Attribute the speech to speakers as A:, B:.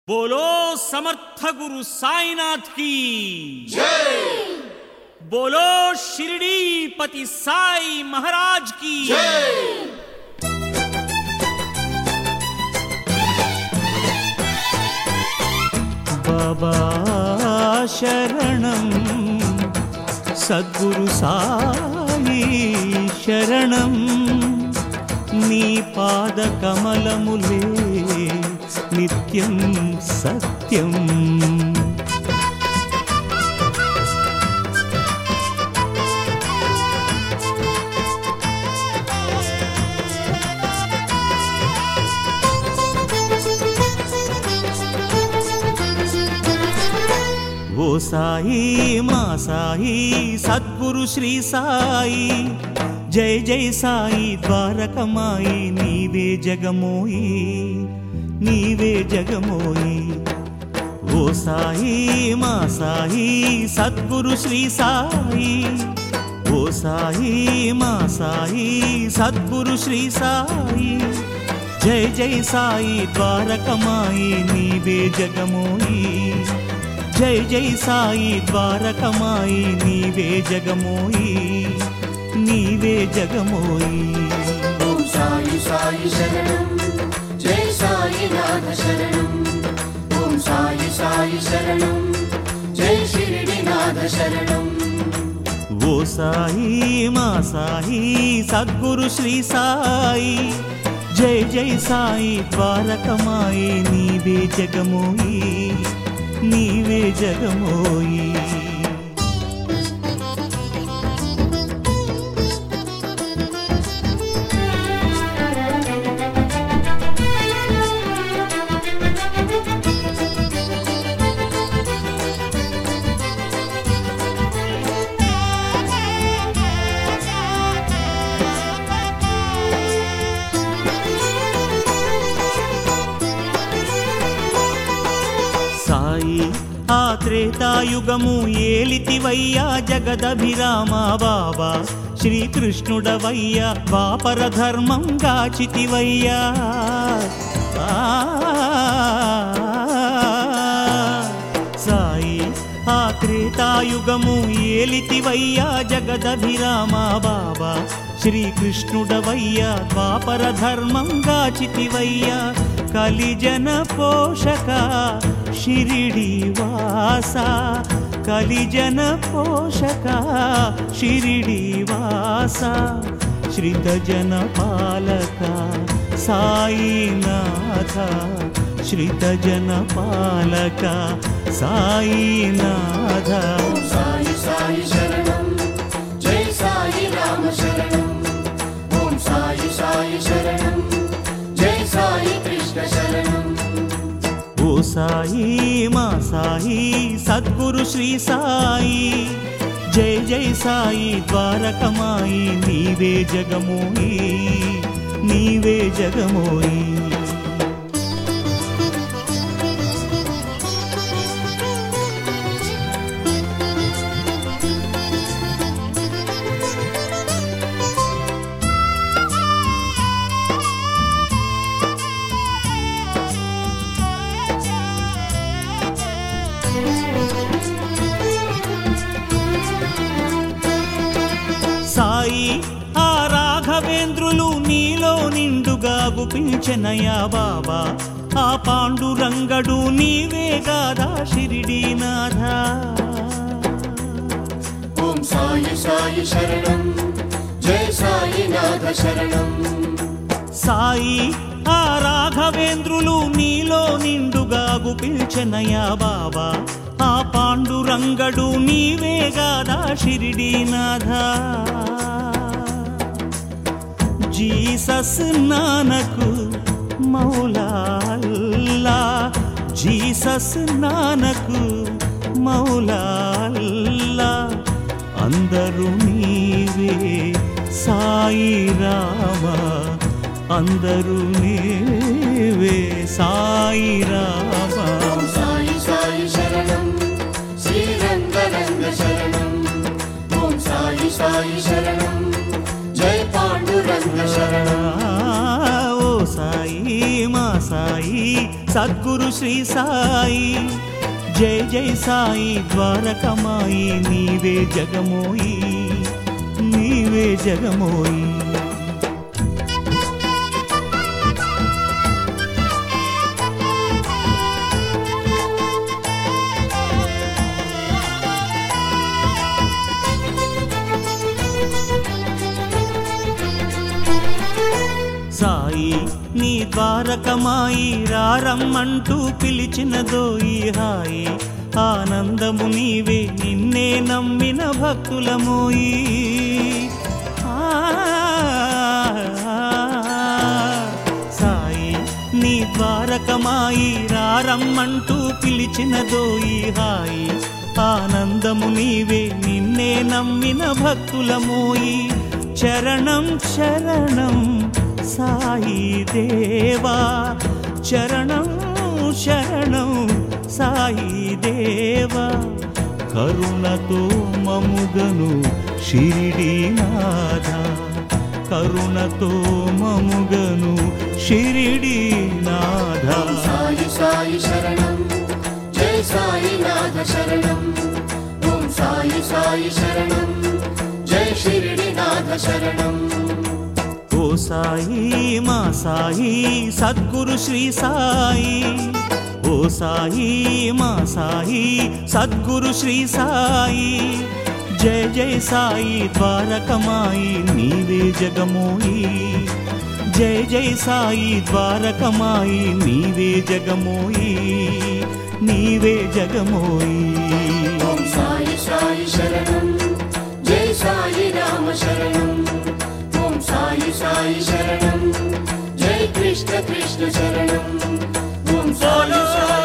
A: बोलो समर्थ गुरु साईनाथ की
B: जय।
A: बोलो शिरडी पति साई महाराज की
B: जय।
A: बाबा शरणं सद्गुरु साई शरणं नी पाद कमलमुले नित्यं सत्यं वो साई मा साई सद्गुरु श्री साई जय जय साई द्वारकमाई नीवे जगमोई नीवे जगमोई। वो साई मा साई सद्गुरु श्री साई वो साई मा साई सद्गुरु श्री साई जय जय साई द्वारकमाई नीवे जगमोई जय जय साई द्वारकमाई नीवे जगमोई नीवे जगमोई।
B: ओम साई साई शरणं जय साई नाथ शरणं ओम साई साई शरणं जय शिरडी नाथ शरणं।
A: वो साई मा साई सद्गुरु श्री साई जय जय साई द्वारकमाई नीवे जगमोई नीवे जगमोई। సాయి ఆ త్రేతాయుగము ఏలితివయ్యా జగదభిరామ బాబా శ్రీకృష్ణుడవయ్యా ద్వాపర ధర్మం గాచితివయ్యా సాయి ఆ త్రేతాయుగము ఏలితివయ్యా జగదభిరామ బాబా శ్రీకృష్ణుడవయ్యా ద్వాపర ధర్మం గాచితివయ్యా కలిజన పోషక शिरिडी वासा कलिजन पोषक शिरिडी वासा श्रितजन पालक साईनाथ श्रितजन पालक साईनाथ।
B: ओम साई साई शरणं जय साई राम शरणं ओम साई साई शरणं जय साई कृष्ण शरणं।
A: वो साई मा साई सद्गुरु श्री साई जय जय साई द्वारकमाई नीवे जगमोई नीवे जगमोई। సాయి ఆ రాఘవేంద్రులు నీలో నిండుగా గుపించనయా బాబా ఆ పాండురంగడు నీవే గాదా షిరిడీనాథ।
B: ఓం సాయి సాయి శరణం జయ సాయి నాథ శరణం।
A: సాయి ఆ రాఘవేంద్రులు నీలో నిండుగా గుపించనయా బాబా ఆ పాండురంగడు నీవే గాదా షిరిడీనాథ। జీసస్ నానకు మౌలా అల్లా జీసస్ నానకు మౌలా అల్లా అందరూ నీవే సాయి రామ అందరూ నీవే సాయి రామ।
B: ఓం సాయి సాయి శరణం శ్రీరంగ రంగ శరణం ఓం సాయి సాయి శరణం జయ పాండురంగ శరణం।
A: ఓ సాయి మా సాయి సద్గురు శ్రీ సాయి జయ జయ సాయి ద్వారకమాయి నీవే జగమోయి నీవే జగమోయి సాయి నీ ద్వారకమాయి రారమ్మంటూ పిలిచినదోయి హాయి ఆనందము నీవే నిన్నే నమ్మిన భక్తులమోయి సాయి నీ ద్వారకమాయి రారమ్మంటూ పిలిచినదోయి హాయి ఆనందము నీవే నిన్నే నమ్మిన భక్తులమోయి చరణం శరణం సాయి దేవా చరణం శరణం సాయి దేవా కరుణతో మముగను షిరిడీనాథ కరుణతో మముగను షిరిడీనాథ
B: సాయి సాయి శరణం జై సాయి నాథ శరణం ఓం సాయి సాయి శరణం జై షిరిడీనాథ శరణం
A: ఓ సాయి మా సాయి సద్గురు శ్రీ సాయి ఓ సాయి మా సాయి సద్గురు శ్రీ సాయి జయ జయ సాయి ద్వారకమాయి నీవే జగమోయి జయ జయ సాయి ద్వారకమాయి నీవే జగమోయి నీవే జగమోయి
B: ఓం సాయి సాయి శరణం జై సాయి రామ శరణం ఓం సాయి సాయి శరణం జై కృష్ణ కృష్ణ శరణం ఓం సాయి సాయి